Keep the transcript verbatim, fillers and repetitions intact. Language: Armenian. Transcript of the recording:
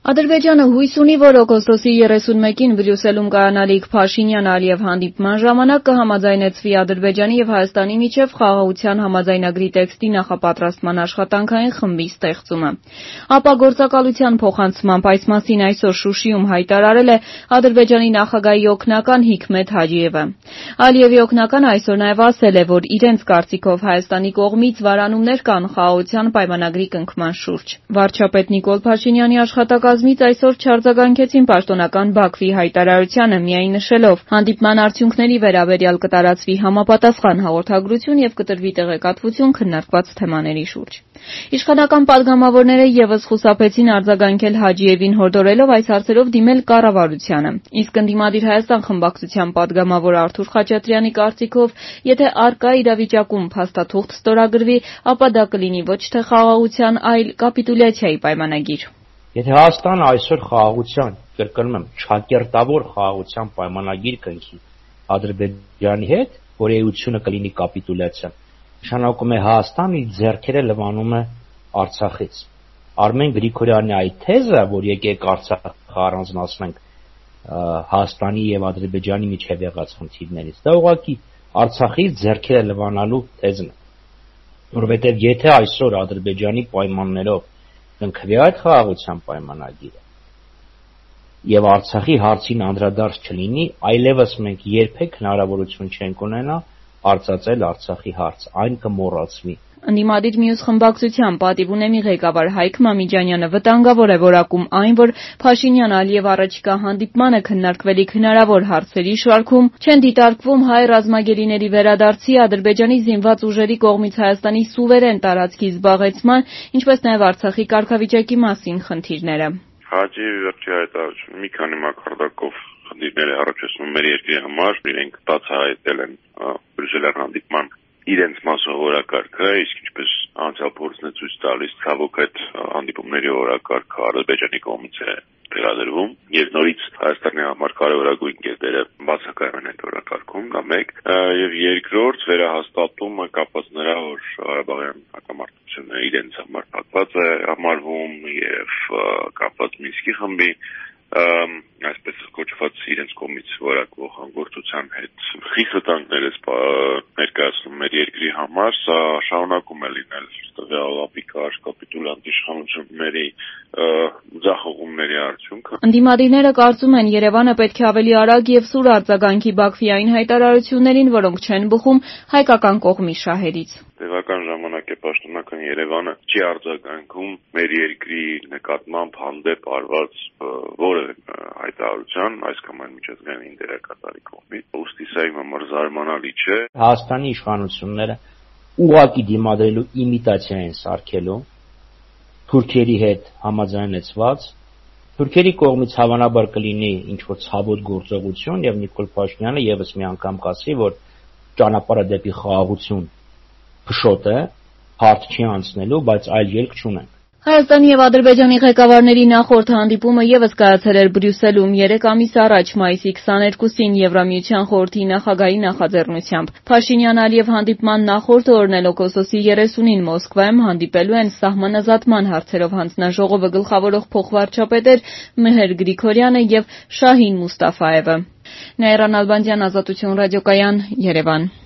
Ադրբեջանը հույս ունի, որ օգոստոսի երեսունմեկին Բրյուսելում կայանալիք Փաշինյան-Ալիև հանդիպման ժամանակ կհամաձայնեցվի Ադրբեջանի եւ Հայաստանի միջեւ խաղաղության համաձայնագրի տեքստի նախապատրաստման աշխատանքային խմբի ստեղծումը։ Ապա գործակալության փոխանցմամբ այս մասին այսօր Շուշիում հայտարարել է Ադրբեջանի նախագահի օգնական Հիկմետ Հաջիևը։ Ալիևի օգնականը այսօր նաեւ ասել է, որ իրենց կարծիքով Հայաստանի կողմից վարանումներ կան խաղաղության պայմանագրի կնքման շուրջ։ Վարչապետ Նիկոլ Փաշինյանի աշխատակազմից այսօր չարձագանքեցին պաշտոնական Բաքվի հայտարարությանը, միայն նշելով հանդիպման արդյունքների վերաբերյալ կտարածվի համապատասխան հաղորդագրություն եւ կտրվի տեղեկատվություն քննարկված թեմաների շուրջ։ Իշխանական падգամավորները եւս խուսափեցին արձագանքել Հաջիևին հորդորելով այս հարցերով դիմել կառավարությանը։ Իսկ ընդդիմադիր Հայաստան խմբակցության падգամավոր Արթուր Խաչատրյանի կարծիքով, եթե առկա իրավիճակում փաստաթուղթ ստորագրվի, ապա դա կլինի ոչ թե խաղաղության, այլ կապիտուլյացիայի պայմանագիր։ Եթե Հայաստանը այսօր խաղաղության, կրկնում եմ, չակերտավոր խաղաղության պայմանագիր կնքի Ադրբեջանի հետ, որ էությունը կլինի կապիտուլյացիա, նշանակում է Հայաստանը իր ձեռքերը լվանում է Արցախից։ Արմեն Գրիգորյանի այդ թեզը, որ եկեք Արցախը առանձնացնենք Հայաստանի եւ Ադրբեջանի միջեւ եղած խնդիրներից, դա ուղղակի Արցախից ձեռքերը լվանալու թեզն է, որովհետեւ եթե այսօր Ադրբեջանի պայմաններով կնքվի այդ խաղաղության պայմանագիրը եւ Արցախի հարցին անդրադարձ չլինի, այլևս մենք երբեք հնարավորություն չենք ունենա արծածել Արցախի հարց, այն կմոռացվի։ Ընդդիմադիր մյուս խմբակցության պատիվ ունեմի ղեկավար Հայկ Մամիջանյանը վտանգավոր է որակում այն, որ Փաշինյան-Ալիև առաջիկա հանդիպմանը քննարկվելիք հնարավոր հարցերի շարքում չեն դիտարկվում հայ ռազմագերիների վերադարձի, Ադրբեջանի զինված ուժերի կողմից Հայաստանի սուվերեն տարածքի զբաղեցման, ինչպես նաև Արցախի կարգավիճակի մասին խնդիրները։ Հաջիևի վերջի հայտարարությունը մի քանի մակարդակով խնդիրներ է առաջացնում մեր երկրի համար, իրենք բացահայտել են Բրյուսելյան հանդիպման իրենց մասով օրակարգը, իսկ ինչպես անցյալ փորձն է ցույց տալիս, ցավոք այդ հանդիպումների օրակարգը Ադրբեջանի կողմից է վերադրվում եւ նորից Հայաստանի համար կարևորագույն կետերը բացակայում են այդ օրակարգում, դա մեկ, եւ երկրորդ վերահաստատումը կապված նրա, որ Ղարաբաղյան հակամարտությունը իրենց համար փակված է համարվում եւ կապված Մինսկի խմբի այսպես կոչված իրենց կողմից որակվող հանգործության հետ խիստ վտանգներ ներկայացնում մեր երկրի համար, սա շարունակում է լինել տվյալ ապիկար կապիտուլյանտ իշխանությունների ձախողումների արդյունքը։ Ընդդիմադիրները կարծում են, Երևանը պետք է ավելի արագ եւ սուր արձագանքի Բաքվի այն հայտարարություններին, որոնք չեն բխում հայկական կողմի շահերից։ Տևական ժամանակ է պաշտոնական Երևանը չի արձագանքում մեր երկրի նկատմամբ հանդեպ արված որևէ հայտարարության, այսքան այն միջազգային դերակատարի կողմից։ Ուստի սա իմ համար զարմանալի չէ։ Հայաստանի իշխանությունները ուղղակի դիմադրելու իմիտացիա են սարքելու թուրքերի հետ համաձայնեցված, թուրքերի կողմից հավանաբար կլինի ինչ-որ ցավոտ գործողություն եւ Նիկոլ Փաշինյանը եւս մի անգամ կասի, որ ճանապարհը դեպի խաղաղություն փշոտ է, հարթ չի անցնելու, բայց այլ ելք չունենք։ Հայաստանի եւ Ադրբեջանի ղեկավարների նախորդ հանդիպումը եւս կայացել էր Բրյուսելում երեք ամիս առաջ, մայիսի քսաներկուսին Եվրամիության խորհրդի նախագահի նախաձեռնությամբ։ Փաշինյան-Ալիև հանդիպման նախորդ օրն էլ օգոստոսի երեսունին Մոսկվայում հանդիպելու են սահմանազատման հարցերով հանձնաժողովը գլխավորող փոխվարչապետեր Մեհեր Գրիգորյանը եւ Շահին Մուստաֆաևը։ Նաիրա Նալբանդյան, Ազատություն ռադիոկայան, Երևան։